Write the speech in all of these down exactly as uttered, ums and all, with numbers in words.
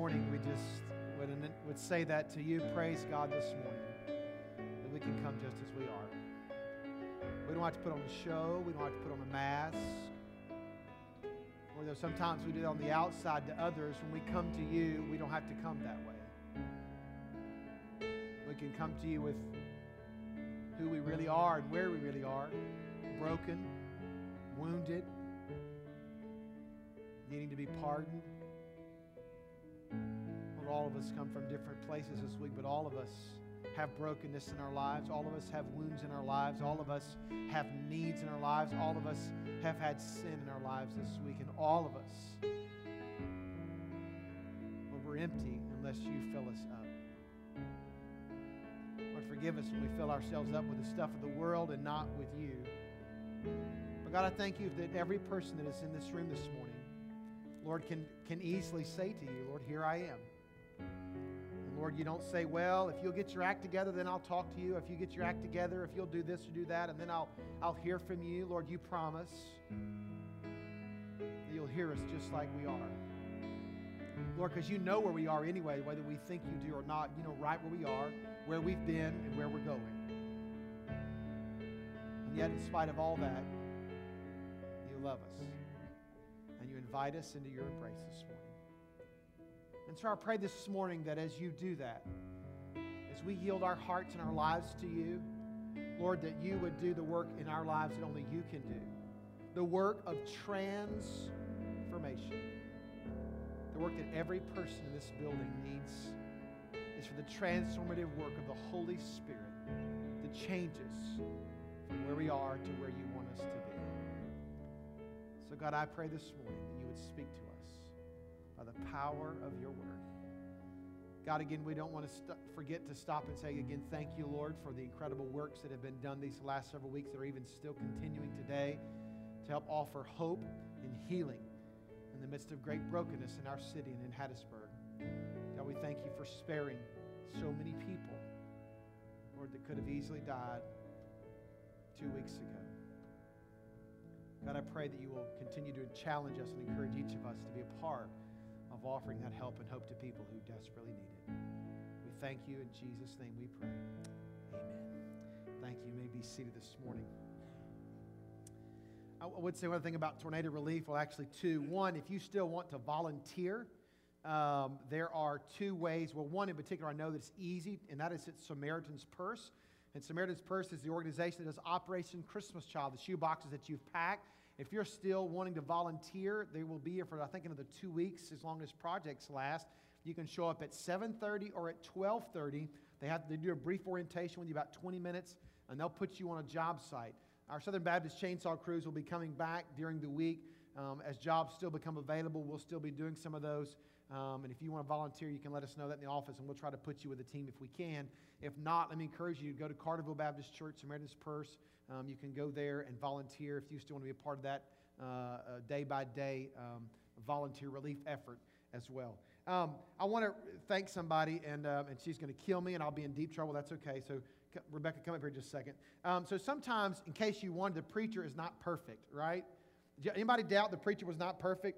morning we just would, would say that to you. Praise God this morning that we can come just as we are. We don't have to put on a show. We don't have to put on a mask. Or though sometimes we do it on the outside to others, when we come to you, we don't have to come that way. We can come to you with who we really are and where we really are, broken, wounded, needing to be pardoned. Lord, all of us come from different places this week, but all of us have brokenness in our lives. All of us have wounds in our lives. All of us have needs in our lives. All of us have had sin in our lives this week, and all of us, Lord, we're empty unless you fill us up. Lord, forgive us when we fill ourselves up with the stuff of the world and not with you. But God, I thank you that every person that is in this room this morning, Lord, can, can easily say to you, Lord, here I am. And Lord, you don't say, well, if you'll get your act together, then I'll talk to you. If you get your act together, if you'll do this or do that, and then I'll, I'll hear from you. Lord, you promise that you'll hear us just like we are. Lord, because you know where we are anyway, whether we think you do or not. You know right where we are, where we've been, and where we're going. And yet, in spite of all that, you love us. And you invite us into your embrace this morning. And so I pray this morning that as you do that, as we yield our hearts and our lives to you, Lord, that you would do the work in our lives that only you can do. The work of transformation. The work that every person in this building needs is for the transformative work of the Holy Spirit that changes from where we are to where you want us to be. So God, I pray this morning that you would speak to us by the power of your word. God, again, we don't want to st- forget to stop and say again, thank you, Lord, for the incredible works that have been done these last several weeks that are even still continuing today to help offer hope and healing in the midst of great brokenness in our city and in Hattiesburg. God, we thank you for sparing so many people, Lord, that could have easily died two weeks ago. God, I pray that you will continue to challenge us and encourage each of us to be a part of offering that help and hope to people who desperately need it. We thank you. In Jesus' name we pray. Amen. Thank you. You may be seated this morning. I would say one thing about tornado relief. Well, actually two. One, if you still want to volunteer, um, there are two ways. Well, one in particular I know that's easy, and that is at Samaritan's Purse. And Samaritan's Purse is the organization that does Operation Christmas Child, the shoe boxes that you've packed. If you're still wanting to volunteer, they will be here for, I think, another two weeks as long as projects last. You can show up at seven thirty or at twelve thirty. They have to do a brief orientation with you, about twenty minutes, and they'll put you on a job site. Our Southern Baptist Chainsaw Crews will be coming back during the week. Um, as jobs still become available, we'll still be doing some of those. Um, and if you want to volunteer, you can let us know that in the office, and we'll try to put you with a team if we can. If not, let me encourage you to go to Carterville Baptist Church, Samaritan's Purse. Um, you can go there and volunteer if you still want to be a part of that uh, uh, day-by-day um, volunteer relief effort as well. Um, I want to thank somebody, and um, and she's going to kill me, and I'll be in deep trouble. That's okay. So, Rebecca, come up here just a second. Um, so sometimes, in case you wondered, the preacher is not perfect, right? Anybody doubt the preacher was not perfect?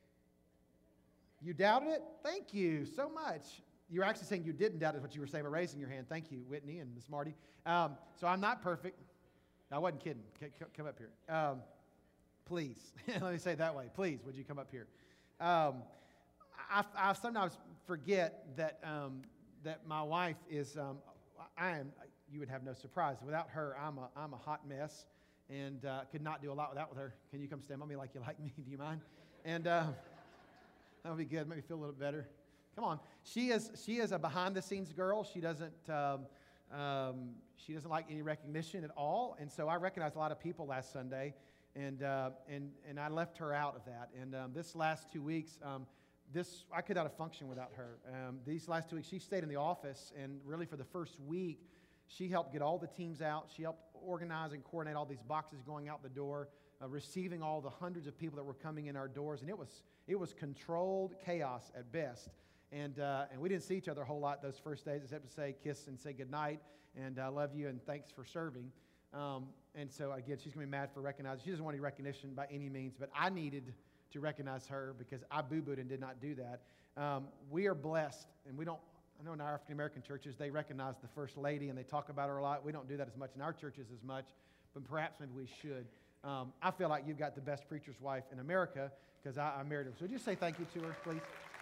You doubted it? Thank you so much. You were actually saying you didn't doubt it, what you were saying by raising your hand. Thank you, Whitney and Miss Marty. Um, so I'm not perfect. I wasn't kidding. C- come up here. Um, please. Let me say it that way. Please, would you come up here? Um, I, I sometimes forget that um, that my wife is, um, I am, you would have no surprise. Without her, I'm a, I'm a hot mess and uh, could not do a lot without with her. Can you come stand by me like you like me? Do you mind? And uh, that would be good. Make me feel a little better. Come on. She is she is a behind-the-scenes girl. She doesn't um, um, she doesn't like any recognition at all. And so I recognized a lot of people last Sunday, and uh, and and I left her out of that. And um, this last two weeks, um, this I could not have functioned without her. Um, these last two weeks, she stayed in the office, and really for the first week, she helped get all the teams out. She helped organize and coordinate all these boxes going out the door, uh, receiving all the hundreds of people that were coming in our doors, and it was it was controlled chaos at best. And uh, and we didn't see each other a whole lot those first days, except to say kiss and say goodnight, and I uh, love you and thanks for serving. Um, and so again, she's gonna be mad for recognizing. She doesn't want any recognition by any means, but I needed to recognize her because I boo-booed and did not do that. Um, we are blessed, and we don't, I know in our African-American churches, they recognize the First Lady, and they talk about her a lot. We don't do that as much in our churches as much, but perhaps maybe we should. Um, I feel like you've got the best preacher's wife in America because I, I married her. So would you say thank you to her, please?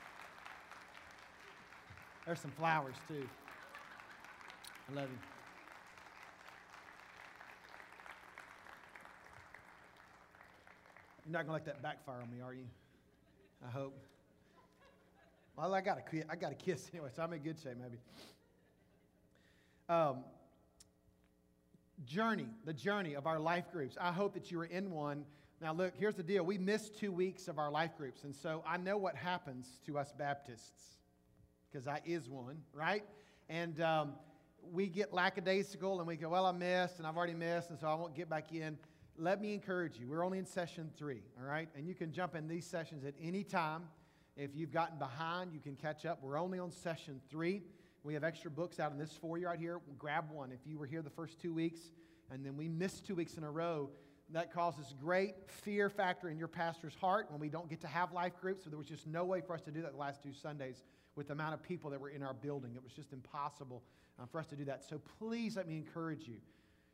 There's some flowers, too. I love you. You're not going to let that backfire on me, are you? I hope. Well, I got a, I got a kiss anyway, so I'm in good shape, maybe. Um, journey, the journey of our life groups. I hope that you were in one. Now, look, here's the deal. We missed two weeks of our life groups, and so I know what happens to us Baptists, because I is one, right? And um, we get lackadaisical, and we go, well, I missed, and I've already missed, and so I won't get back in. Let me encourage you. We're only in session three, all right? And you can jump in these sessions at any time. If you've gotten behind, you can catch up. We're only on session three. We have extra books out in this foyer right here. Grab one. If you were here the first two weeks, and then we missed two weeks in a row, that causes great fear factor in your pastor's heart when we don't get to have life groups. So there was just no way for us to do that the last two Sundays with the amount of people that were in our building. It was just impossible uh, for us to do that. So please let me encourage you.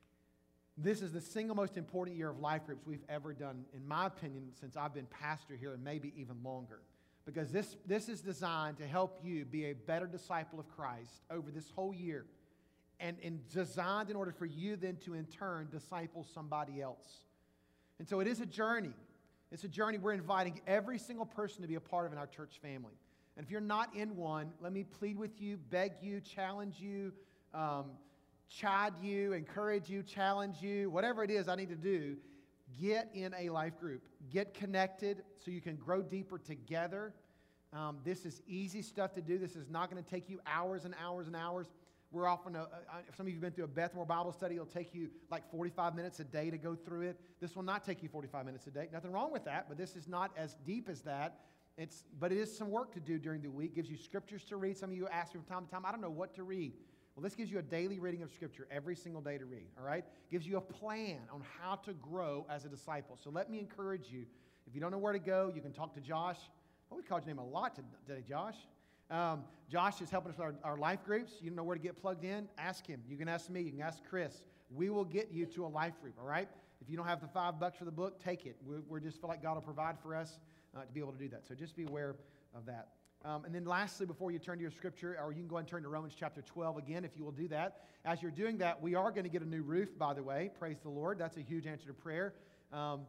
This is the single most important year of life groups we've ever done, in my opinion, since I've been pastor here, and maybe even longer. Because this, this is designed to help you be a better disciple of Christ over this whole year. And, and designed in order for you then to, in turn, disciple somebody else. And so it is a journey. It's a journey we're inviting every single person to be a part of in our church family. And if you're not in one, let me plead with you, beg you, challenge you, um, chide you, encourage you, challenge you, whatever it is I need to do, get in a life group. Get connected so you can grow deeper together. Um, this is easy stuff to do. This is not going to take you hours and hours and hours. We're often, a, a, some of you have been through a Bethmore Bible study. It'll take you like forty-five minutes a day to go through it. This will not take you forty-five minutes a day. Nothing wrong with that, but this is not as deep as that. It's, but it is some work to do during the week. Gives you scriptures to read. Some of you ask me from time to time, I don't know what to read. Well, this gives you a daily reading of Scripture every single day to read, all right? Gives you a plan on how to grow as a disciple. So let me encourage you. If you don't know where to go, you can talk to Josh. Well, we called your name a lot today, Josh. Um, Josh is helping us with our, our life groups. You don't know where to get plugged in? Ask him. You can ask me. You can ask Chris. We will get you to a life group, all right? If you don't have the five bucks for the book, take it. We we just feel like God will provide for us uh, to be able to do that. So just be aware of that. Um, and then lastly, before you turn to your scripture, or you can go ahead and turn to Romans chapter twelve again, if you will do that. As you're doing that, we are going to get a new roof, by the way. Praise the Lord. That's a huge answer to prayer. Um,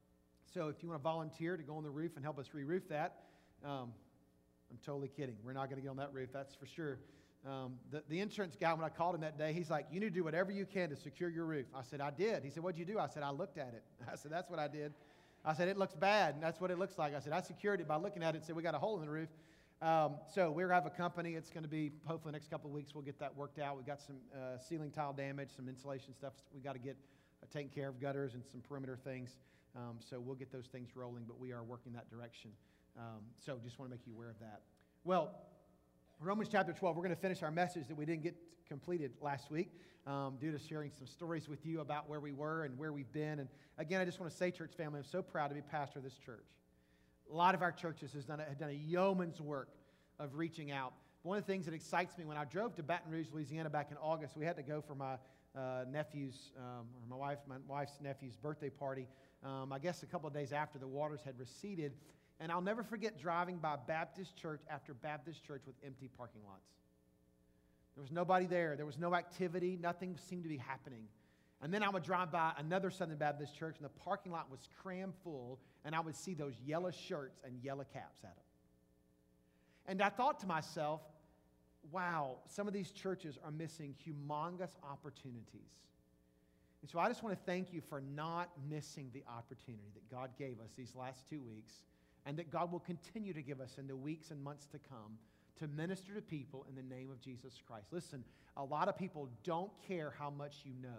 so if you want to volunteer to go on the roof and help us re-roof that, um, I'm totally kidding. We're not going to get on that roof, that's for sure. Um, the, the insurance guy, when I called him that day, he's like, you need to do whatever you can to secure your roof. I said, I did. He said, what'd you do? I said, I looked at it. I said, that's what I did. I said, it looks bad, and that's what it looks like. I said, I secured it by looking at it and said, we got a hole in the roof. Um, so we're going to have a company. It's going to be, hopefully, the next couple of weeks, we'll get that worked out. We've got some uh, ceiling tile damage, some insulation stuff we got to get uh, taken care of, gutters and some perimeter things. Um, so we'll get those things rolling, but we are working that direction. Um, so just want to make you aware of that. Well, Romans chapter twelve, we're going to finish our message that we didn't get completed last week um, due to sharing some stories with you about where we were and where we've been. And again, I just want to say, church family, I'm so proud to be pastor of this church. A lot of our churches has done a, have done a yeoman's work of reaching out. One of the things that excites me, when I drove to Baton Rouge, Louisiana back in August, we had to go for my uh, nephew's, um, or my, wife, my wife's nephew's birthday party. Um, I guess a couple of days after the waters had receded. And I'll never forget driving by Baptist church after Baptist church with empty parking lots. There was nobody there. There was no activity. Nothing seemed to be happening. And then I would drive by another Southern Baptist church, and the parking lot was crammed full, and I would see those yellow shirts and yellow caps at them. And I thought to myself, wow, some of these churches are missing humongous opportunities. And so I just want to thank you for not missing the opportunity that God gave us these last two weeks, and that God will continue to give us in the weeks and months to come to minister to people in the name of Jesus Christ. Listen, a lot of people don't care how much you know,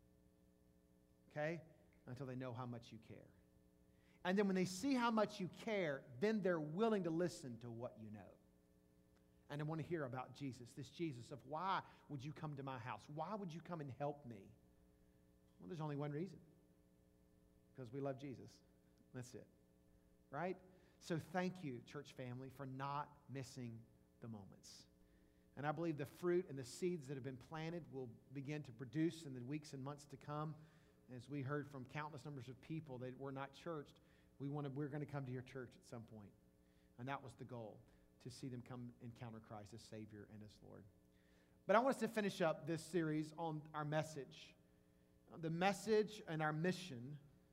okay, until they know how much you care. And then when they see how much you care, then they're willing to listen to what you know. And I want to hear about Jesus, this Jesus of why would you come to my house? Why would you come and help me? Well, there's only one reason. Because we love Jesus. That's it. Right? So thank you, church family, for not missing the moments. And I believe the fruit and the seeds that have been planted will begin to produce in the weeks and months to come. As we heard from countless numbers of people that were not churched, we want to, we're going to come to your church at some point. And that was the goal, to see them come encounter Christ as Savior and as Lord. But I want us to finish up this series on our message. The message and our mission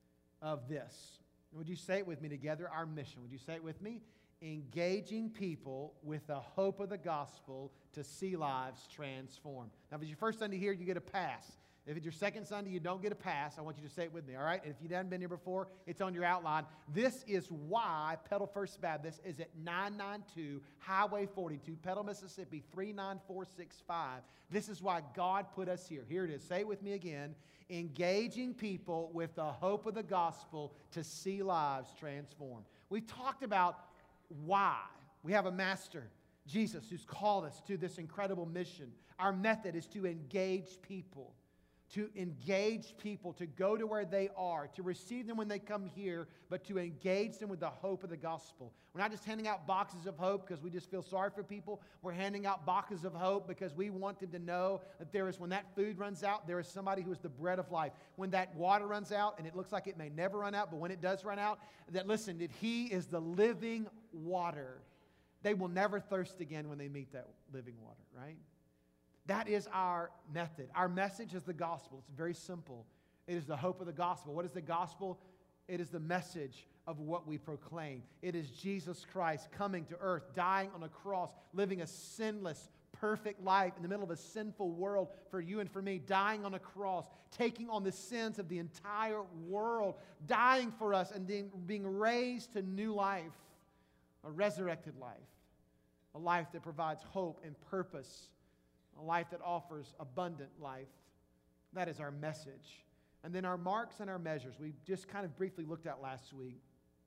of this. Would you say it with me together? Our mission. Would you say it with me? Engaging people with the hope of the gospel to see lives transformed. Now, if it's your first Sunday here, you get a pass. If it's your second Sunday, you don't get a pass. I want you to say it with me, all right? And if you haven't been here before, it's on your outline. This is why Petal First Baptist is at nine ninety-two Highway forty-two, Petal, Mississippi, three nine four six five. This is why God put us here. Here it is. Say it with me again. Engaging people with the hope of the gospel to see lives transformed. We've talked about why. We have a master, Jesus, who's called us to this incredible mission. Our method is to engage people. To engage people, to go to where they are, to receive them when they come here, but to engage them with the hope of the gospel. We're not just handing out boxes of hope because we just feel sorry for people. We're handing out boxes of hope because we want them to know that there is, when that food runs out, there is somebody who is the bread of life. When that water runs out, and it looks like it may never run out, but when it does run out, that listen, that He is the living water. They will never thirst again when they meet that living water, right? That is our method. Our message is the gospel. It's very simple. It is the hope of the gospel. What is the gospel? It is the message of what we proclaim. It is Jesus Christ coming to earth, dying on a cross, living a sinless, perfect life in the middle of a sinful world for you and for me, dying on a cross, taking on the sins of the entire world, dying for us and then being raised to new life, a resurrected life, a life that provides hope and purpose, a life that offers abundant life. That is our message. And then our marks and our measures, we just kind of briefly looked at last week,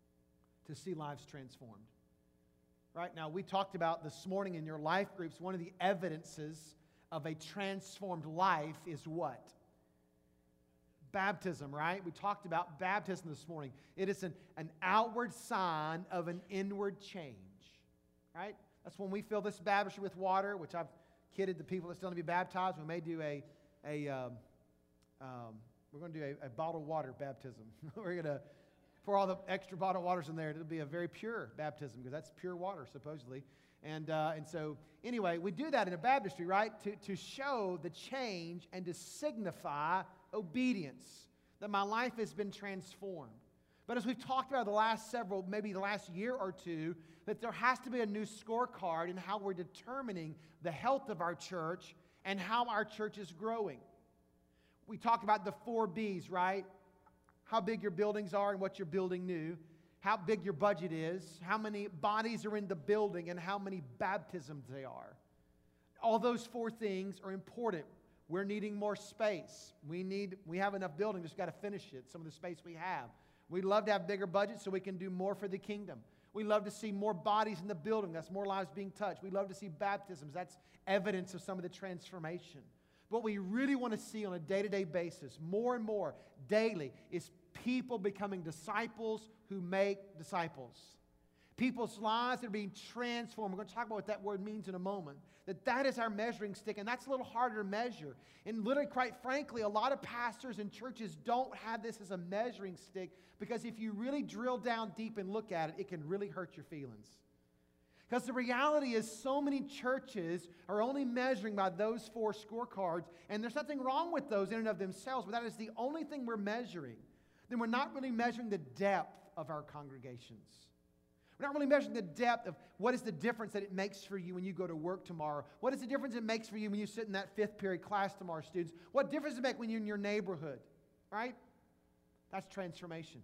to see lives transformed. Right now, we talked about this morning in your life groups, one of the evidences of a transformed life is what? Baptism, right? We talked about baptism this morning. It is an, an outward sign of an inward change, right? That's when we fill this baptistry with water, which I've kidded the people that still need to be baptized. We may do a, a um, um, we're going to do a, a bottled water baptism. We're going to pour all the extra bottled waters in there. It'll be a very pure baptism because that's pure water, supposedly. And, uh, and so, anyway, we do that in a baptistry, right? To, to show the change and to signify obedience, that my life has been transformed. But as we've talked about the last several, maybe the last year or two, that there has to be a new scorecard in how we're determining the health of our church and how our church is growing. We talked about the four B's, right? How big your buildings are and what you're building new, how big your budget is, how many bodies are in the building, and how many baptisms they are. All those four things are important. We're needing more space. We need, we have enough building, just got to finish it, some of the space we have. We'd love to have bigger budgets so we can do more for the kingdom. We love to see more bodies in the building. That's more lives being touched. We love to see baptisms. That's evidence of some of the transformation. What we really want to see on a day-to-day basis, more and more, daily, is people becoming disciples who make disciples. People's lives that are being transformed. We're going to talk about what that word means in a moment. That that is our measuring stick, and that's a little harder to measure. And literally, quite frankly, a lot of pastors and churches don't have this as a measuring stick because if you really drill down deep and look at it, it can really hurt your feelings. Because the reality is so many churches are only measuring by those four scorecards, and there's nothing wrong with those in and of themselves, but that is the only thing we're measuring. Then we're not really measuring the depth of our congregations. We're not really measuring the depth of what is the difference that it makes for you when you go to work tomorrow. What is the difference it makes for you when you sit in that fifth period class tomorrow, students? What difference does it make when you're in your neighborhood, right? That's transformation.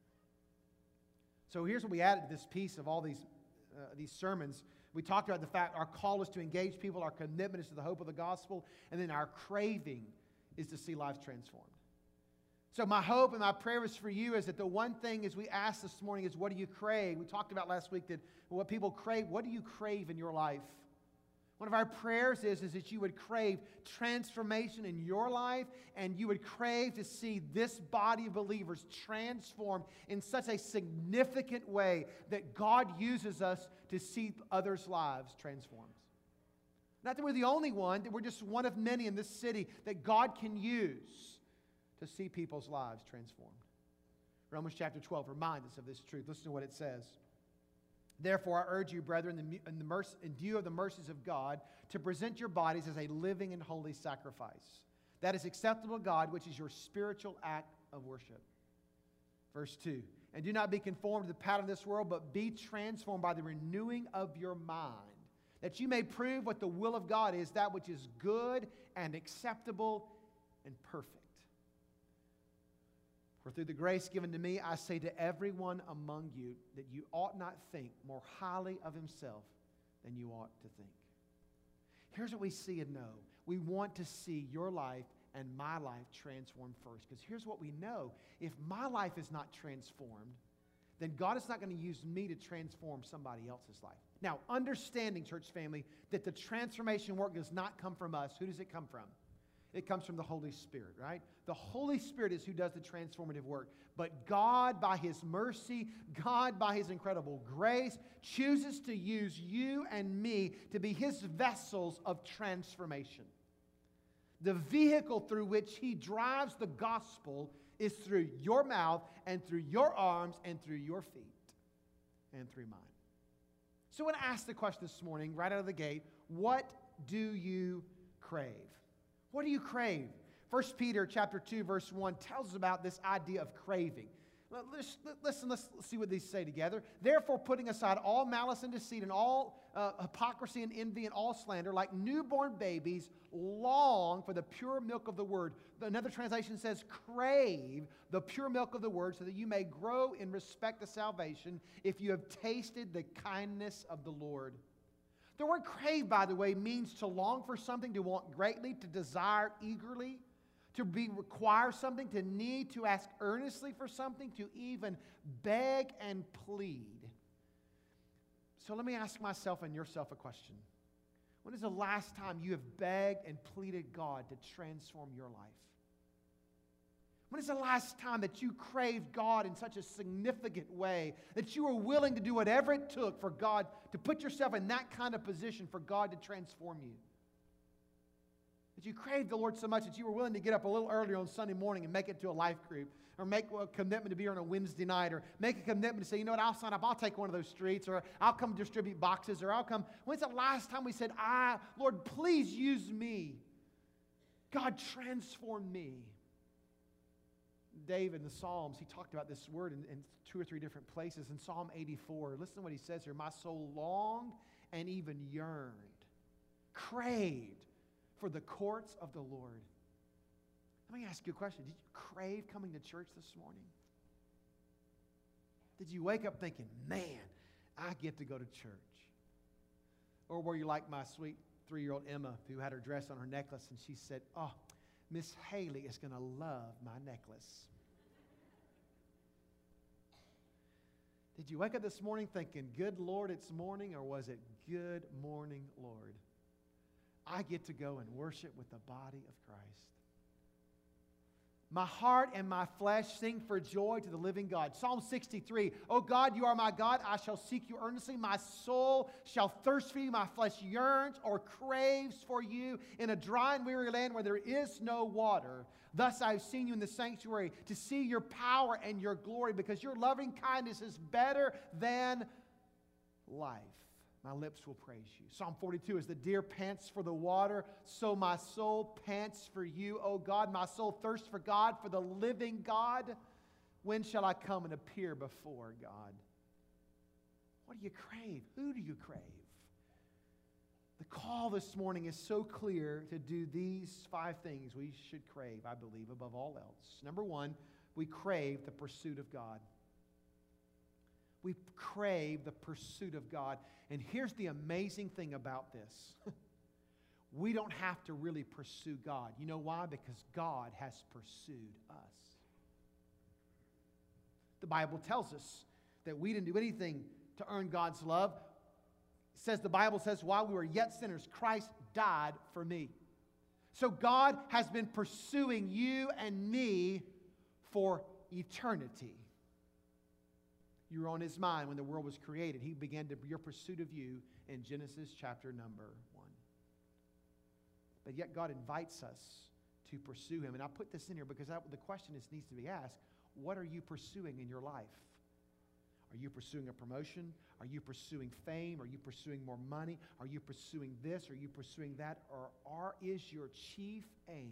So here's what we added to this piece of all these, uh, these sermons. We talked about the fact our call is to engage people, our commitment is to the hope of the gospel, and then our craving is to see lives transformed. So my hope and my prayers for you is that the one thing as we asked this morning is, what do you crave? We talked about last week that what people crave, what do you crave in your life? One of our prayers is, is that you would crave transformation in your life, and you would crave to see this body of believers transformed in such a significant way that God uses us to see others' lives transformed. Not that we're the only one, that we're just one of many in this city that God can use to see people's lives transformed. Romans chapter twelve reminds us of this truth. Listen to what it says. Therefore, I urge you, brethren, in, the, in, the mercy, in view of the mercies of God, to present your bodies as a living and holy sacrifice. That is acceptable to God, which is your spiritual act of worship. Verse two. And do not be conformed to the pattern of this world, but be transformed by the renewing of your mind, that you may prove what the will of God is, that which is good and acceptable and perfect. For through the grace given to me, I say to everyone among you that you ought not think more highly of himself than you ought to think. Here's what we see and know. We want to see your life and my life transformed first. Because here's what we know. If my life is not transformed, then God is not going to use me to transform somebody else's life. Now, understanding, church family, that the transformation work does not come from us. Who does it come from? It comes from the Holy Spirit, right? The Holy Spirit is who does the transformative work. But God, by His mercy, God, by His incredible grace, chooses to use you and me to be His vessels of transformation. The vehicle through which He drives the gospel is through your mouth and through your arms and through your feet and through mine. So I want to ask the question this morning, right out of the gate, what do you crave? What do you crave? First Peter chapter two, verse one tells us about this idea of craving. Listen, let's see what these say together. Therefore, putting aside all malice and deceit and all uh, hypocrisy and envy and all slander, like newborn babies, long for the pure milk of the word. Another translation says, crave the pure milk of the word so that you may grow in respect to salvation if you have tasted the kindness of the Lord. The word crave, by the way, means to long for something, to want greatly, to desire eagerly, to be require something, to need, to ask earnestly for something, to even beg and plead. So let me ask myself and yourself a question. When is the last time you have begged and pleaded God to transform your life? When is the last time that you craved God in such a significant way that you were willing to do whatever it took for God to put yourself in that kind of position for God to transform you? That you craved the Lord so much that you were willing to get up a little earlier on Sunday morning and make it to a life group, or make a commitment to be here on a Wednesday night, or make a commitment to say, you know what, I'll sign up, I'll take one of those streets, or I'll come distribute boxes, or I'll come. When's the last time we said, I, Lord, please use me. God, transform me. David in the Psalms, he talked about this word in, in two or three different places. In Psalm eighty-four, listen to what he says here. My soul longed and even yearned, craved for the courts of the Lord. Let me ask you a question. Did you crave coming to church this morning? Did you wake up thinking, man, I get to go to church? Or were you like my sweet three-year-old Emma, who had her dress on her necklace, and she said, oh, Miss Haley is going to love my necklace. Did you wake up this morning thinking, good Lord, it's morning, or was it good morning, Lord? I get to go and worship with the body of Christ. My heart and my flesh sing for joy to the living God. Psalm sixty-three, O God, you are my God. I shall seek you earnestly. My soul shall thirst for you. My flesh yearns or craves for you in a dry and weary land where there is no water. Thus I have seen you in the sanctuary to see your power and your glory, because your loving kindness is better than life. My lips will praise you. Psalm forty-two, as the deer pants for the water, so my soul pants for you, O God. My soul thirsts for God, for the living God. When shall I come and appear before God? What do you crave? Who do you crave? The call this morning is so clear to do these five things we should crave, I believe, above all else. Number one, we crave the pursuit of God. We crave the pursuit of God. And here's the amazing thing about this. We don't have to really pursue God. You know why? Because God has pursued us. The Bible tells us that we didn't do anything to earn God's love. says, the Bible says, while we were yet sinners, Christ died for me. So God has been pursuing you and me for eternity. You were on His mind when the world was created. He began to, your pursuit of you in Genesis chapter number one. But yet God invites us to pursue Him. And I put this in here because I, the question is, needs to be asked, what are you pursuing in your life? Are you pursuing a promotion? Are you pursuing fame? Are you pursuing more money? Are you pursuing this? Are you pursuing that? Or are, is your chief aim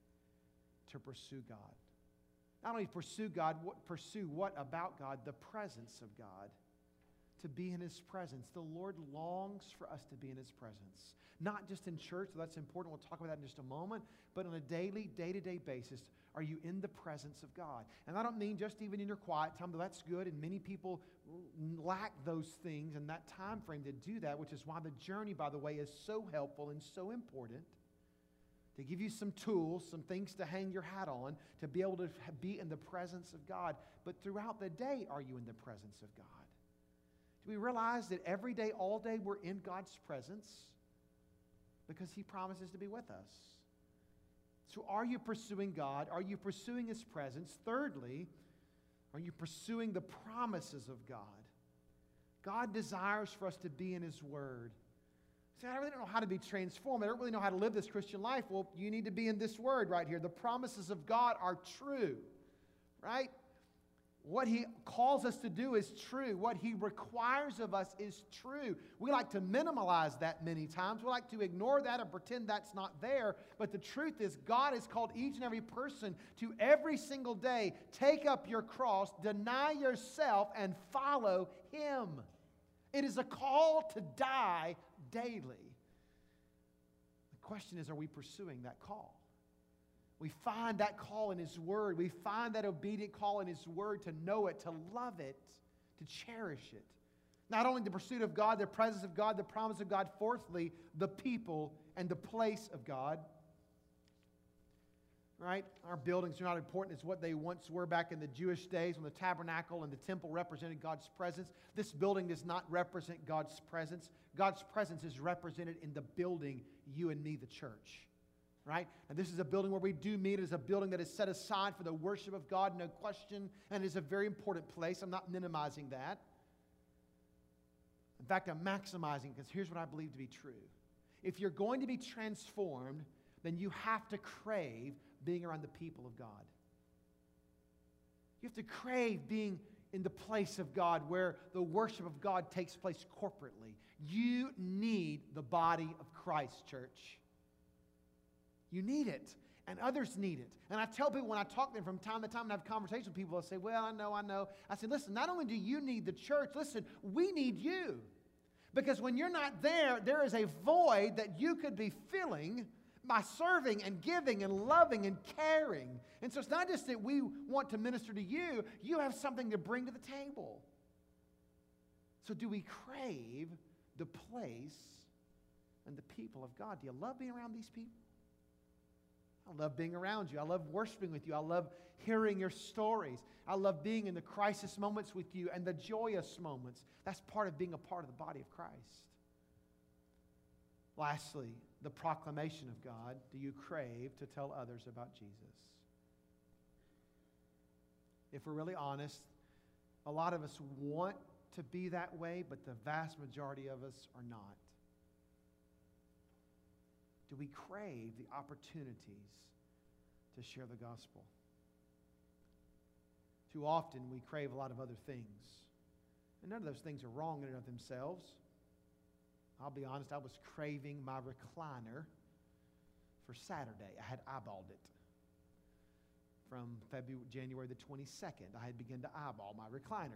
to pursue God? Not only pursue God, what, pursue what about God? The presence of God. To be in His presence. The Lord longs for us to be in His presence. Not just in church, so that's important. We'll talk about that in just a moment. But on a daily, day-to-day basis, are you in the presence of God? And I don't mean just even in your quiet time, though that's good. And many people lack those things and that time frame to do that, which is why the journey, by the way, is so helpful and so important. To give you some tools, some things to hang your hat on, to be able to be in the presence of God. But throughout the day, are you in the presence of God? Do we realize that every day, all day, we're in God's presence because He promises to be with us? So are you pursuing God? Are you pursuing His presence? Thirdly, are you pursuing the promises of God? God desires for us to be in His Word. See, I really don't know how to be transformed. I don't really know how to live this Christian life. Well, you need to be in this Word right here. The promises of God are true, right? What He calls us to do is true. What He requires of us is true. We like to minimize that many times. We like to ignore that and pretend that's not there. But the truth is, God has called each and every person to every single day, take up your cross, deny yourself, and follow Him. It is a call to die daily. The question is, are we pursuing that call? We find that call in His Word. We find that obedient call in His Word to know it, to love it, to cherish it. Not only the pursuit of God, the presence of God, the promise of God. Fourthly, the people and the place of God. Right? Our buildings are not important as what they once were back in the Jewish days when the tabernacle and the temple represented God's presence. This building does not represent God's presence. God's presence is represented in the building, you and me, the church. Right? And this is a building where we do meet. It is a building that is set aside for the worship of God, no question. And it is a very important place. I'm not minimizing that. In fact, I'm maximizing, because here's what I believe to be true. If you're going to be transformed, then you have to crave being around the people of God. You have to crave being in the place of God where the worship of God takes place corporately. You need the body of Christ, church. You need it, and others need it. And I tell people when I talk to them from time to time and have conversations with people, they'll say, well, I know, I know. I say, listen, not only do you need the church, listen, we need you. Because when you're not there, there is a void that you could be filling by serving and giving and loving and caring. And so it's not just that we want to minister to you, you have something to bring to the table. So do we crave the place and the people of God? Do you love being around these people? I love being around you. I love worshiping with you. I love hearing your stories. I love being in the crisis moments with you and the joyous moments. That's part of being a part of the body of Christ. Lastly, the proclamation of God. Do you crave to tell others about Jesus? If we're really honest, a lot of us want to be that way, but the vast majority of us are not. Do we crave the opportunities to share the gospel? Too often we crave a lot of other things. And none of those things are wrong in and of themselves. I'll be honest, I was craving my recliner for Saturday. I had eyeballed it. From February, January the twenty-second, I had begun to eyeball my recliner.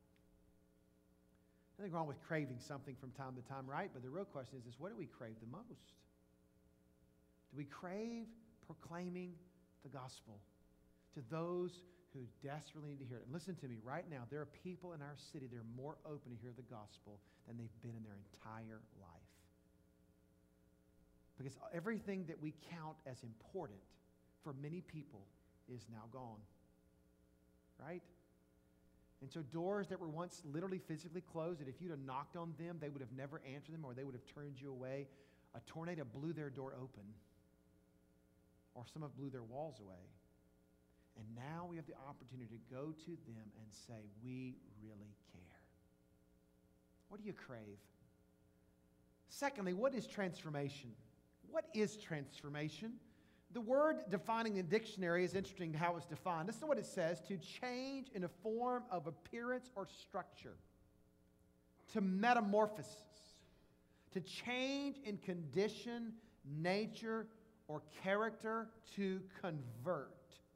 Nothing wrong with craving something from time to time, right? But the real question is, is what do we crave the most? Do we crave proclaiming the gospel to those who desperately need to hear it? And listen to me, right now, there are people in our city that are more open to hear the gospel than they've been in their entire life. Because everything that we count as important for many people is now gone. Right? And so doors that were once literally physically closed, that if you'd have knocked on them, they would have never answered them or they would have turned you away. A tornado blew their door open. Or some have blew their walls away. And now we have the opportunity to go to them and say, we really care. What do you crave? Secondly, what is transformation? What is transformation? The word defining in the dictionary is interesting how it's defined. This is what it says: to change in a form of appearance or structure, to metamorphosis, to change in condition, nature, or character, to convert.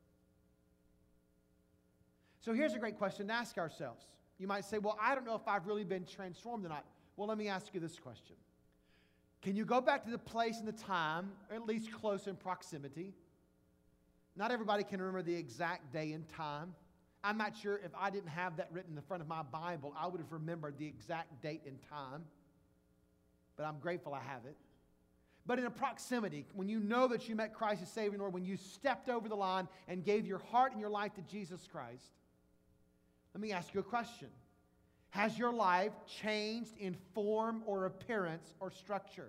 So here's a great question to ask ourselves. You might say, well, I don't know if I've really been transformed or not. Well, let me ask you this question. Can you go back to the place and the time, or at least close in proximity? Not everybody can remember the exact day and time. I'm not sure if I didn't have that written in the front of my Bible, I would have remembered the exact date and time. But I'm grateful I have it. But in a proximity, when you know that you met Christ as Savior and Lord, when you stepped over the line and gave your heart and your life to Jesus Christ, let me ask you a question. Has your life changed in form or appearance or structure?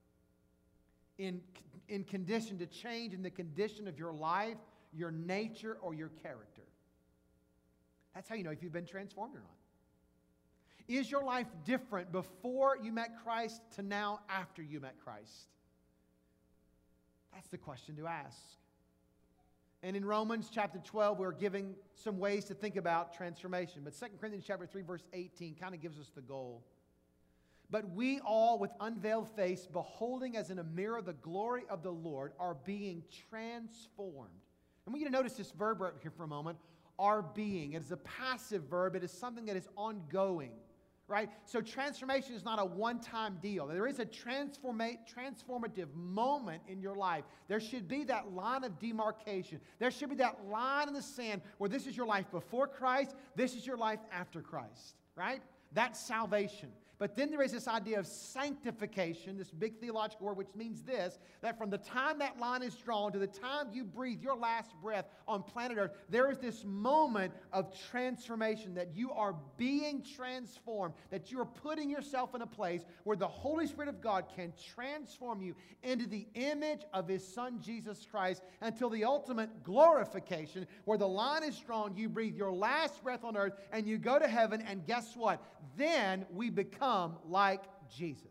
In, in condition to change in the condition of your life, your nature, or your character? That's how you know if you've been transformed or not. Is your life different before you met Christ to now after you met Christ? That's the question to ask. And in Romans chapter twelve, we're giving some ways to think about transformation. But Second Corinthians chapter three, verse eighteen kind of gives us the goal. But we all, with unveiled face, beholding as in a mirror the glory of the Lord, are being transformed. I want you to notice this verb right here for a moment. Are being. It is a passive verb. It is something that is ongoing. Right? So transformation is not a one-time deal. There is a transforma- transformative moment in your life. There should be that line of demarcation. There should be that line in the sand where this is your life before Christ, this is your life after Christ. Right? That's salvation. But then there is this idea of sanctification, this big theological word, which means this, that from the time that line is drawn to the time you breathe your last breath on planet Earth, there is this moment of transformation, that you are being transformed, that you are putting yourself in a place where the Holy Spirit of God can transform you into the image of His Son, Jesus Christ, until the ultimate glorification, where the line is drawn, you breathe your last breath on earth, and you go to heaven, and guess what? Then we become like Jesus.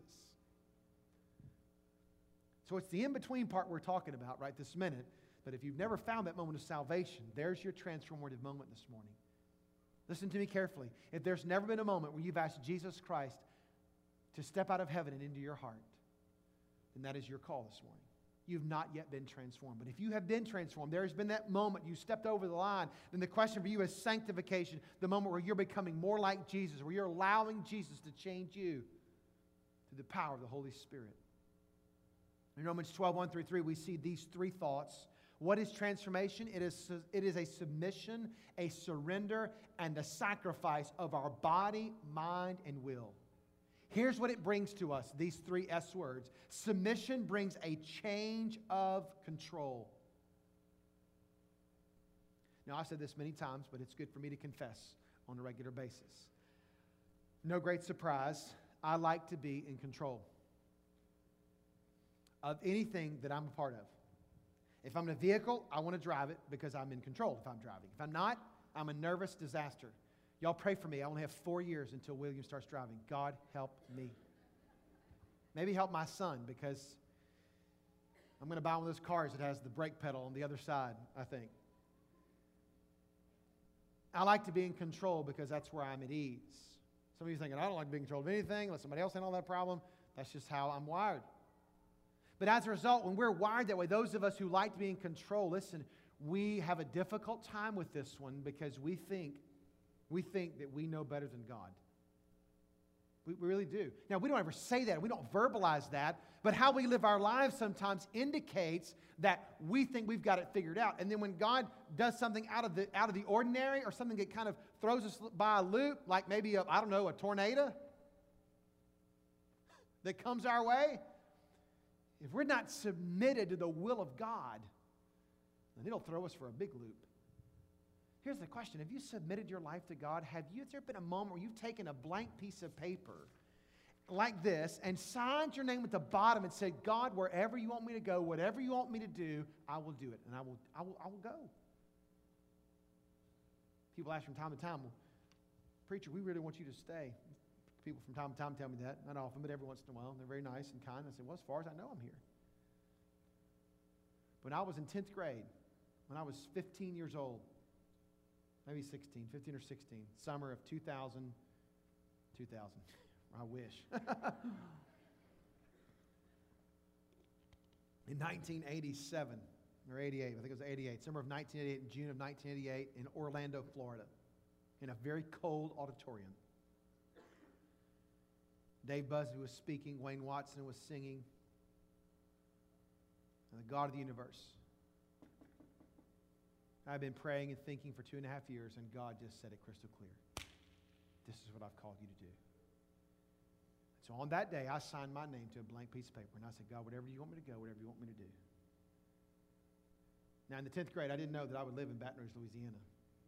So it's the in-between part we're talking about right this minute. But if you've never found that moment of salvation, there's your transformative moment this morning. Listen to me carefully. If there's never been a moment where you've asked Jesus Christ to step out of heaven and into your heart, then that is your call this morning. You've not yet been transformed. But if you have been transformed, there's been that moment you stepped over the line, then the question for you is sanctification, the moment where you're becoming more like Jesus, where you're allowing Jesus to change you through the power of the Holy Spirit. In Romans twelve, one through three, we see these three thoughts. What is transformation? It is, it is a submission, a surrender, and a sacrifice of our body, mind, and will. Here's what it brings to us, these three S words. Submission brings a change of control. Now, I've said this many times, but it's good for me to confess on a regular basis. No great surprise, I like to be in control of anything that I'm a part of. If I'm in a vehicle, I want to drive it because I'm in control if I'm driving. If I'm not, I'm a nervous disaster. Y'all pray for me. I only have four years until William starts driving. God, help me. Maybe help my son, because I'm going to buy one of those cars that has the brake pedal on the other side, I think. I like to be in control because that's where I'm at ease. Some of you are thinking, I don't like being in control of anything. Let somebody else handle that problem. That's just how I'm wired. But as a result, when we're wired that way, those of us who like to be in control, listen, we have a difficult time with this one because we think We think that we know better than God. We, we really do. Now, we don't ever say that. We don't verbalize that. But how we live our lives sometimes indicates that we think we've got it figured out. And then when God does something out of the, out of the ordinary, or something that kind of throws us by a loop, like maybe, a, I don't know, a tornado that comes our way, if we're not submitted to the will of God, then it'll throw us for a big loop. Here's the question. Have you submitted your life to God? Have you, has there been a moment where you've taken a blank piece of paper like this and signed your name at the bottom and said, God, wherever you want me to go, whatever you want me to do, I will do it, and I will, I will, I will go. People ask from time to time, well, preacher, we really want you to stay. People from time to time tell me that. Not often, but every once in a while. And they're very nice and kind. I say, well, as far as I know, I'm here. When I was in tenth grade, when I was fifteen years old, maybe sixteen, fifteen or sixteen, summer of two thousand, two thousand. I wish. In nineteen eighty-seven, or eighty-eight, I think it was eighty-eight, summer of nineteen eighty-eight, in June of nineteen eighty-eight, in Orlando, Florida, in a very cold auditorium. Dave Busby was speaking, Wayne Watson was singing, and the God of the universe. I've been praying and thinking for two and a half years, and God just said it crystal clear. This is what I've called you to do. So on that day, I signed my name to a blank piece of paper, and I said, God, whatever you want me to go, whatever you want me to do. Now, in the tenth grade, I didn't know that I would live in Baton Rouge, Louisiana.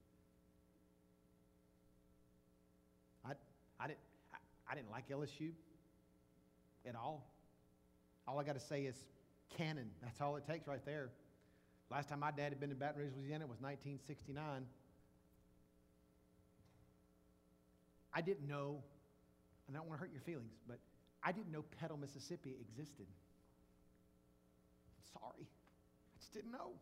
I, I, didn't, I, I didn't like L S U at all. All I got to say is canon. That's all it takes right there. Last time my dad had been in Baton Rouge, Louisiana was nineteen sixty-nine. I didn't know, and I don't want to hurt your feelings, but I didn't know Petal, Mississippi existed. Sorry. I just didn't know.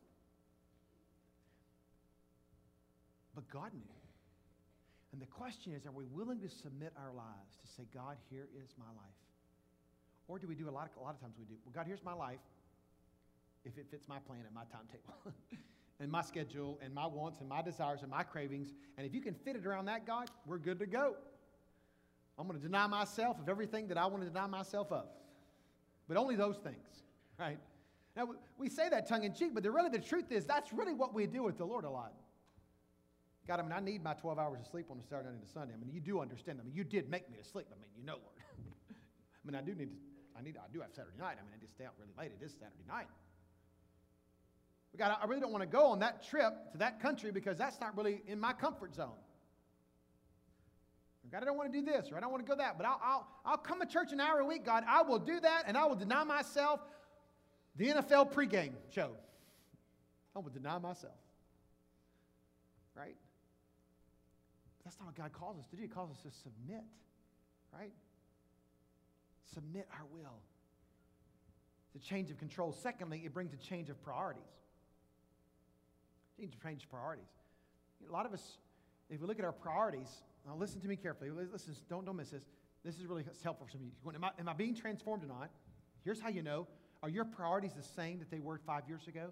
But God knew. And the question is, are we willing to submit our lives to say, God, here is my life? Or do we do a lot of, a lot of times we do, well, God, here's my life. If it fits my plan and my timetable and my schedule and my wants and my desires and my cravings, and if you can fit it around that, God, we're good to go. I'm going to deny myself of everything that I want to deny myself of. But only those things, right? Now, we say that tongue-in-cheek, but the, really the truth is that's really what we do with the Lord a lot. God, I mean, I need my twelve hours of sleep on a Saturday night and a Sunday. I mean, you do understand. I mean, you did make me to sleep. I mean, you know, Lord. I mean, I do need to, I need, I do have Saturday night. I mean, I just stay out really late. It is Saturday night. But God, I really don't want to go on that trip to that country because that's not really in my comfort zone. God, I don't want to do this, or I don't want to go that, but I'll, I'll, I'll come to church an hour a week, God. I will do that, and I will deny myself the N F L pregame show. I will deny myself. Right? That's not what God calls us to do. He calls us to submit. Right? Submit our will. It's a change of control. Secondly, it brings a change of priorities. Change of change of priorities. A lot of us, if we look at our priorities, now listen to me carefully. Listen, don't, don't miss this. This is really helpful for me. Am I, am I being transformed or not? Here's how you know. Are your priorities the same that they were five years ago?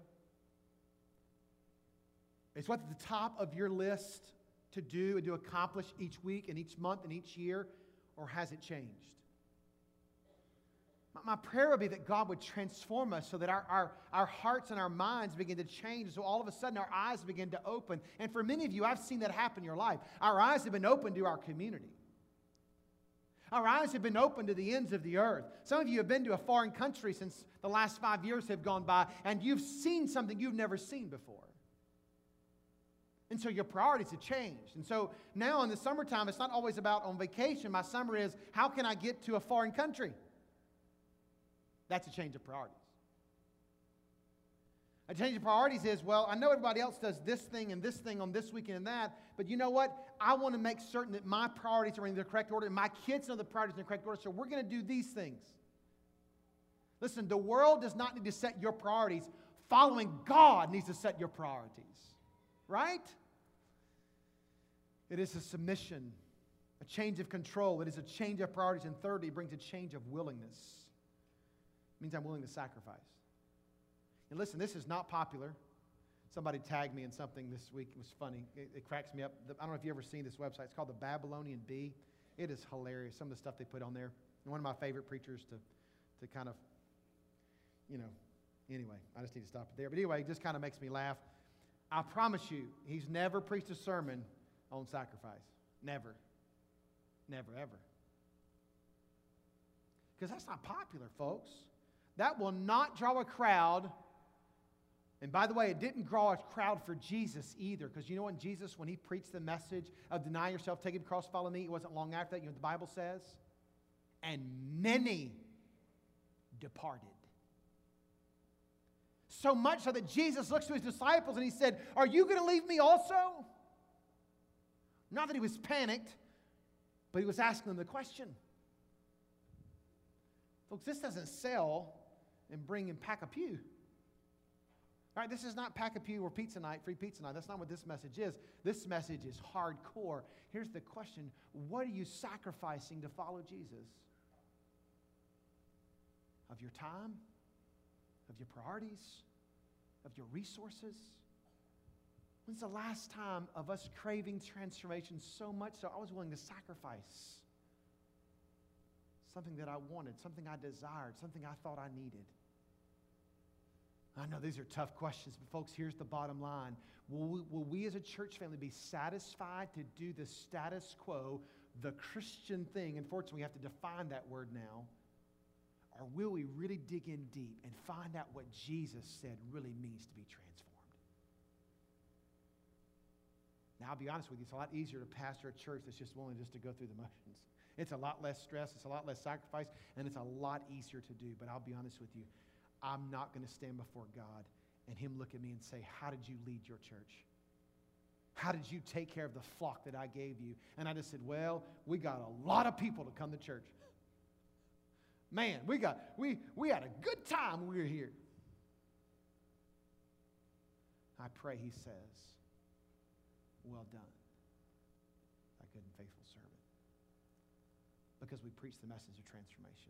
Is what's at the top of your list to do and to accomplish each week and each month and each year, or has it changed? My prayer would be that God would transform us so that our, our, our hearts and our minds begin to change. So all of a sudden our eyes begin to open. And for many of you, I've seen that happen in your life. Our eyes have been opened to our community. Our eyes have been opened to the ends of the earth. Some of you have been to a foreign country since the last five years have gone by, and you've seen something you've never seen before. And so your priorities have changed. And so now in the summertime, it's not always about on vacation. My summer is, how can I get to a foreign country? That's a change of priorities. A change of priorities is, well, I know everybody else does this thing and this thing on this weekend and that, but you know what? I want to make certain that my priorities are in the correct order and my kids know the priorities in the correct order, so we're going to do these things. Listen, the world does not need to set your priorities. Following God needs to set your priorities. Right? It is a submission, a change of control. It is a change of priorities. And thirdly, it brings a change of willingness. It means I'm willing to sacrifice. And listen, this is not popular. Somebody tagged me in something this week. It was funny. It, it cracks me up. I don't know if you've ever seen this website. It's called the Babylonian Bee. It is hilarious, some of the stuff they put on there. And one of my favorite preachers to, to kind of, you know, anyway, I just need to stop it there. But anyway, it just kind of makes me laugh. I promise you, he's never preached a sermon on sacrifice. Never. Never, ever. Because that's not popular, folks. That will not draw a crowd And by the way, it didn't draw a crowd for Jesus either, because you know when Jesus, when he preached the message of deny yourself, take up your cross, follow me, it wasn't long after that. You know what the Bible says? And many departed. So much so that Jesus looks to his disciples and he said, are you going to leave me also? Not that he was panicked, but he was asking them the question. Folks, this doesn't sell and bring and pack a pew. All right, this is not pack a pew or pizza night, free pizza night. That's not what this message is. This message is hardcore. Here's the question. What are you sacrificing to follow Jesus? Of your time? Of your priorities? Of your resources? When's the last time of us craving transformation so much so I was willing to sacrifice something that I wanted, something I desired, something I thought I needed? I know these are tough questions, but folks, here's the bottom line. Will we, will we as a church family be satisfied to do the status quo, the Christian thing? Unfortunately, we have to define that word now. Or will we really dig in deep and find out what Jesus said really means to be transformed? Now, I'll be honest with you, it's a lot easier to pastor a church that's just willing just to go through the motions. It's a lot less stress, it's a lot less sacrifice, and it's a lot easier to do. But I'll be honest with you, I'm not going to stand before God and him look at me and say, how did you lead your church? How did you take care of the flock that I gave you? And I just said, well, we got a lot of people to come to church. Man, we got we we had a good time when we were here. I pray he says, well done, thy good and faithful servant. Because we preach the message of transformation.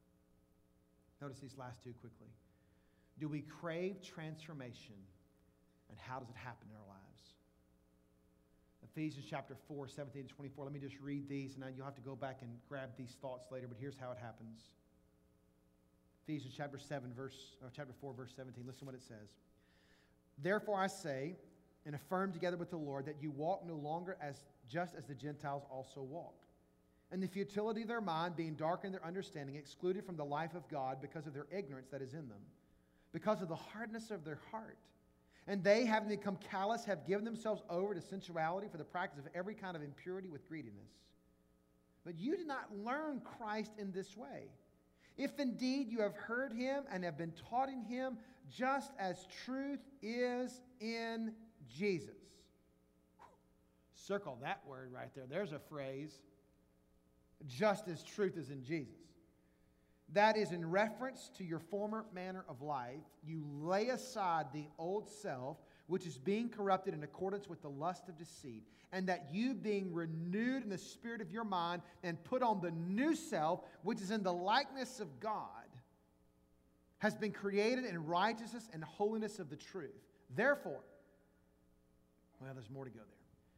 Notice these last two quickly. Do we crave transformation, and how does it happen in our lives? Ephesians chapter four, seventeen to twenty-four. Let me just read these, and then you'll have to go back and grab these thoughts later, but here's how it happens. Ephesians chapter seven, verse, or chapter four, verse seventeen. Listen to what it says. Therefore I say, and affirm together with the Lord, that you walk no longer as just as the Gentiles also walked, and the futility of their mind, being darkened their understanding, excluded from the life of God because of their ignorance that is in them, because of the hardness of their heart. And they, having become callous, have given themselves over to sensuality for the practice of every kind of impurity with greediness. But you did not learn Christ in this way. If indeed you have heard him and have been taught in him, just as truth is in Jesus. Circle that word right there. There's a phrase. Just as truth is in Jesus. That is in reference to your former manner of life. You lay aside the old self, which is being corrupted in accordance with the lust of deceit, and that you, being renewed in the spirit of your mind, and put on the new self, which is in the likeness of God, has been created in righteousness and holiness of the truth. Therefore, well, there's more to go there.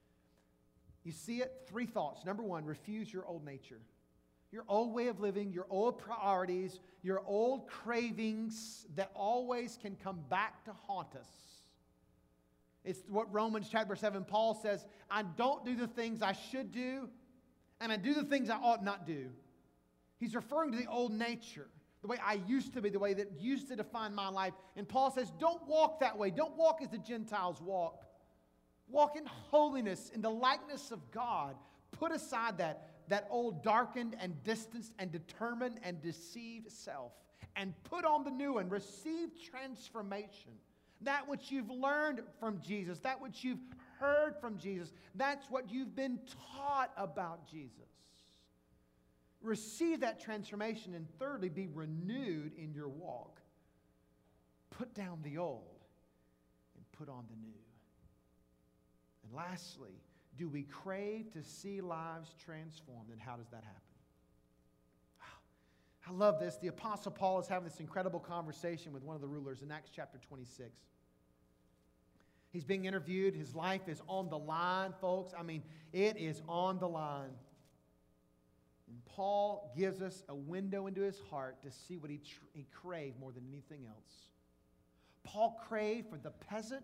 You see it? Three thoughts. Number one, refuse your old nature. Your old way of living, your old priorities, your old cravings that always can come back to haunt us. It's what Romans chapter seven, Paul says, I don't do the things I should do, and I do the things I ought not do. He's referring to the old nature, the way I used to be, the way that used to define my life. And Paul says, don't walk that way. Don't walk as the Gentiles walk. Walk in holiness, in the likeness of God. Put aside that, that old darkened and distanced and determined and deceived self, and put on the new one. Receive transformation. That which you've learned from Jesus, that which you've heard from Jesus, that's what you've been taught about Jesus. Receive that transformation, and thirdly, be renewed in your walk. Put down the old and put on the new. And lastly, do we crave to see lives transformed, and how does that happen? I love this. The Apostle Paul is having this incredible conversation with one of the rulers in Acts chapter twenty-six. He's being interviewed. His life is on the line, folks. I mean, it is on the line. And Paul gives us a window into his heart to see what he, tr- he craved more than anything else. Paul craved for the peasant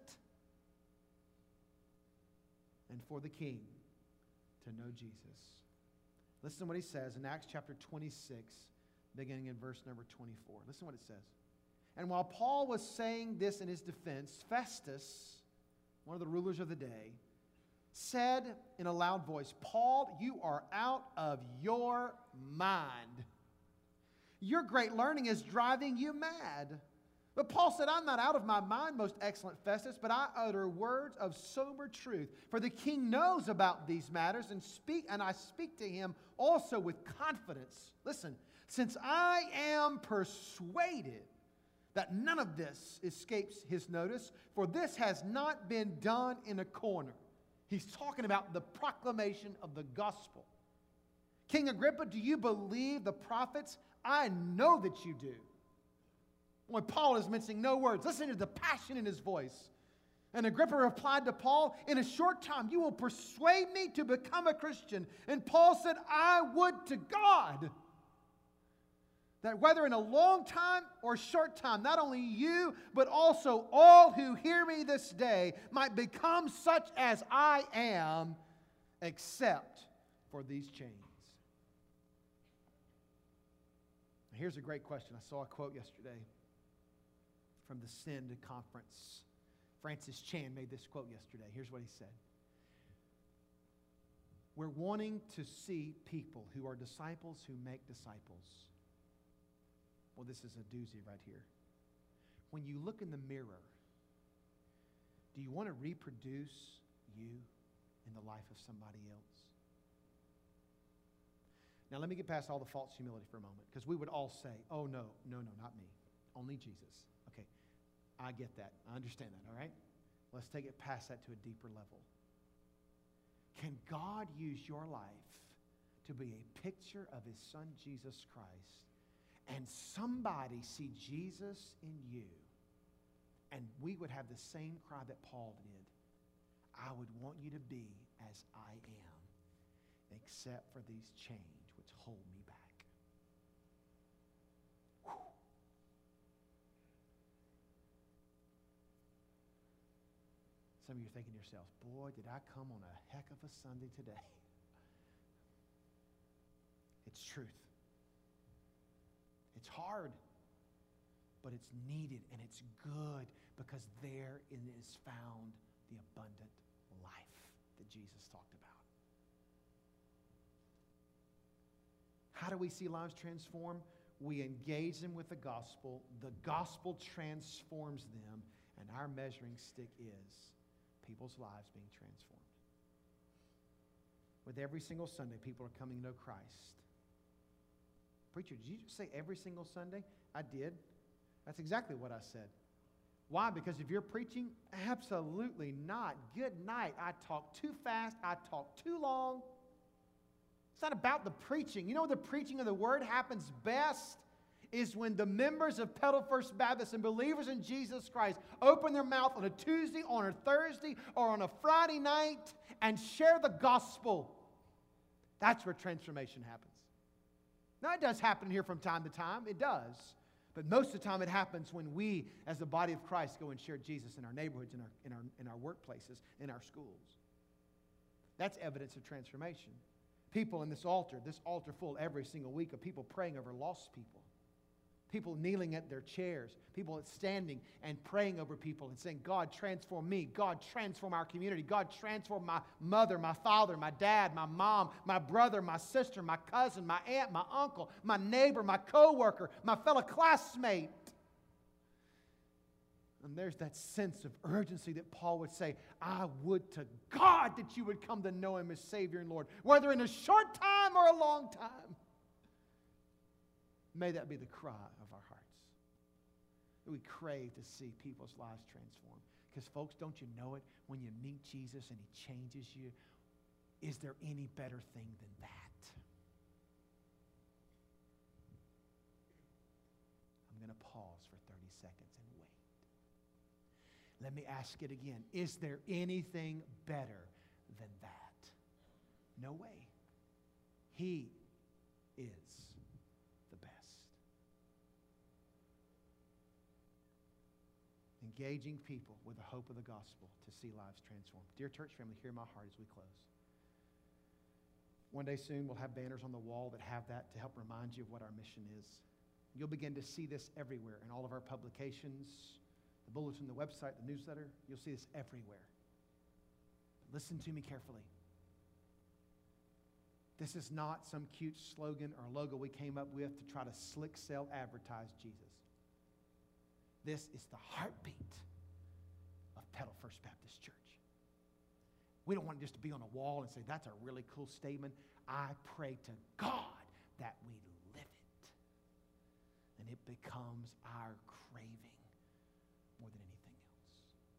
and for the king to know Jesus. Listen to what he says in Acts chapter twenty-six, beginning in verse number twenty-four. Listen to what it says. And while Paul was saying this in his defense, Festus, one of the rulers of the day, said in a loud voice, "Paul, you are out of your mind. Your great learning is driving you mad." But Paul said, "I'm not out of my mind, most excellent Festus, but I utter words of sober truth. For the king knows about these matters, and speak, and I speak to him also with confidence. Listen, since I am persuaded that none of this escapes his notice, for this has not been done in a corner." He's talking about the proclamation of the gospel. "King Agrippa, do you believe the prophets? I know that you do." When Paul is mentioning no words, listen to the passion in his voice. And Agrippa replied to Paul, "In a short time you will persuade me to become a Christian." And Paul said, "I would to God that whether in a long time or short time, not only you, but also all who hear me this day might become such as I am, except for these chains." Here's a great question. I saw a quote yesterday from the Send conference. Francis Chan made this quote yesterday. Here's what he said. "We're wanting to see people who are disciples who make disciples." Well, this is a doozy right here. When you look in the mirror, do you want to reproduce you in the life of somebody else? Now, let me get past all the false humility for a moment, because we would all say, "Oh, no, no, no, not me. Only Jesus." Okay, I get that. I understand that, all right? Let's take it past that to a deeper level. Can God use your life to be a picture of His Son, Jesus Christ, and somebody see Jesus in you, and we would have the same cry that Paul did? "I would want you to be as I am, except for these chains which hold me back." Whew. Some of you are thinking to yourselves, "Boy, did I come on a heck of a Sunday today." It's truth. It's hard, but it's needed, and it's good, because therein is found the abundant life that Jesus talked about. How do we see lives transformed? We engage them with the gospel. The gospel transforms them, and our measuring stick is people's lives being transformed. With every single Sunday, people are coming to know Christ. Preacher, did you say every single Sunday? I did. That's exactly what I said. Why? Because if you're preaching? Absolutely not. Good night. I talk too fast. I talk too long. It's not about the preaching. You know, the preaching of the Word happens best is when the members of Petal First Baptist and believers in Jesus Christ open their mouth on a Tuesday, on a Thursday, or on a Friday night and share the gospel. That's where transformation happens. Now, it does happen here from time to time. It does. But most of the time it happens when we, as the body of Christ, go and share Jesus in our neighborhoods, in our, in our, in our workplaces, in our schools. That's evidence of transformation. People in this altar, this altar full every single week of people praying over lost people. People kneeling at their chairs. People standing and praying over people and saying, "God, transform me. God, transform our community. God, transform my mother, my father, my dad, my mom, my brother, my sister, my cousin, my aunt, my uncle, my neighbor, my coworker, my fellow classmate." And there's that sense of urgency that Paul would say, "I would to God that you would come to know Him as Savior and Lord, whether in a short time or a long time." May that be the cry of our hearts. We crave to see people's lives transformed. Because, folks, don't you know it? When you meet Jesus and He changes you, is there any better thing than that? I'm going to pause for thirty seconds and wait. Let me ask it again. Is there anything better than that? No way. He is the best. Engaging people with the hope of the gospel to see lives transformed. Dear church family, hear my heart as we close. One day soon we'll have banners on the wall that have that to help remind you of what our mission is. You'll begin to see this everywhere in all of our publications, the bulletin, the website, the newsletter. You'll see this everywhere. But listen to me carefully. This is not some cute slogan or logo we came up with to try to slick sell advertise Jesus. This is the heartbeat of Petal First Baptist Church. We don't want it just to be on a wall and say, that's a really cool statement. I pray to God that we live it. And it becomes our craving more than anything else.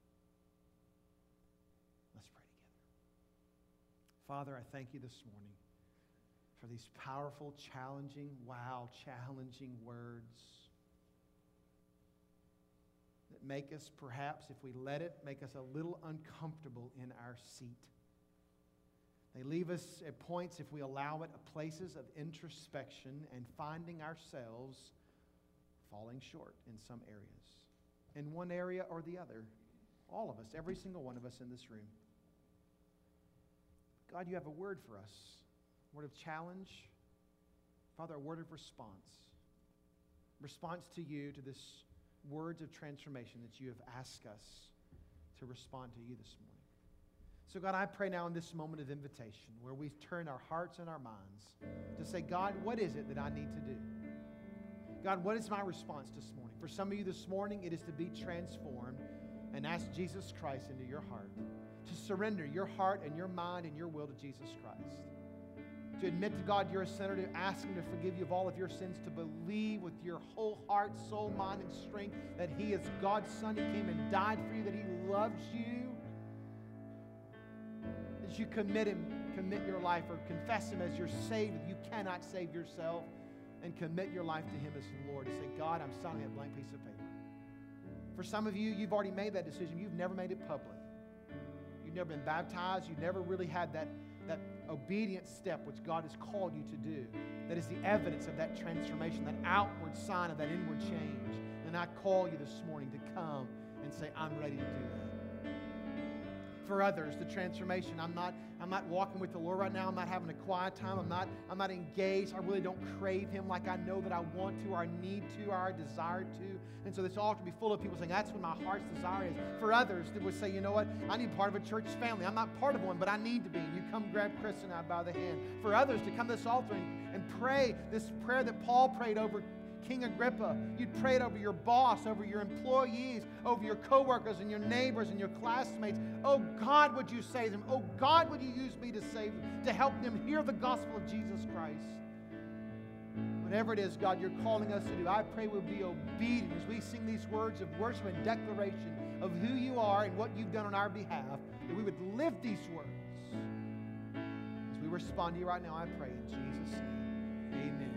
Let's pray together. Father, I thank you this morning for these powerful, challenging, wow, challenging words that make us, perhaps, if we let it, make us a little uncomfortable in our seat. They leave us at points, if we allow it, places of introspection and finding ourselves falling short in some areas. In one area or the other. All of us, every single one of us in this room. God, you have a word for us. A word of challenge. Father, a word of response. Response to you, to this words of transformation that you have asked us to respond to you this morning. So God, I pray now in this moment of invitation where we turn our hearts and our minds to say, God, what is it that I need to do? God, what is my response this morning? For some of you this morning, it is to be transformed and ask Jesus Christ into your heart. To surrender your heart and your mind and your will to Jesus Christ. To admit to God you're a sinner, to ask Him to forgive you of all of your sins, to believe with your whole heart, soul, mind, and strength that He is God's Son. He came and died for you, that He loves you. As you commit Him, commit your life, or confess Him as your Savior. You cannot save yourself. And commit your life to Him as Lord. To say, God, I'm signing a blank piece of paper. For some of you, you've already made that decision. You've never made it public. You've never been baptized. You've never really had that, that obedient step which God has called you to do. That is the evidence of that transformation, that outward sign of that inward change. And I call you this morning to come and say, I'm ready to do that. For others, the transformation, I'm not, I'm not walking with the Lord right now. I'm not having a quiet time. I'm not, I'm not engaged. I really don't crave Him like I know that I want to, or I need to, or I desire to. And so this altar will be full of people saying, that's what my heart's desire is. For others that would say, you know what, I need part of a church family. I'm not part of one, but I need to be. You come grab Chris and I by the hand. For others to come to this altar and, and pray this prayer that Paul prayed over King Agrippa. You'd pray it over your boss, over your employees, over your coworkers and your neighbors and your classmates. Oh God, would you save them? Oh God, would you use me to save them, to help them hear the gospel of Jesus Christ? Whatever it is, God, you're calling us to do, I pray we'll be obedient as we sing these words of worship and declaration of who you are and what you've done on our behalf, that we would live these words. As we respond to you right now, I pray in Jesus' name. Amen.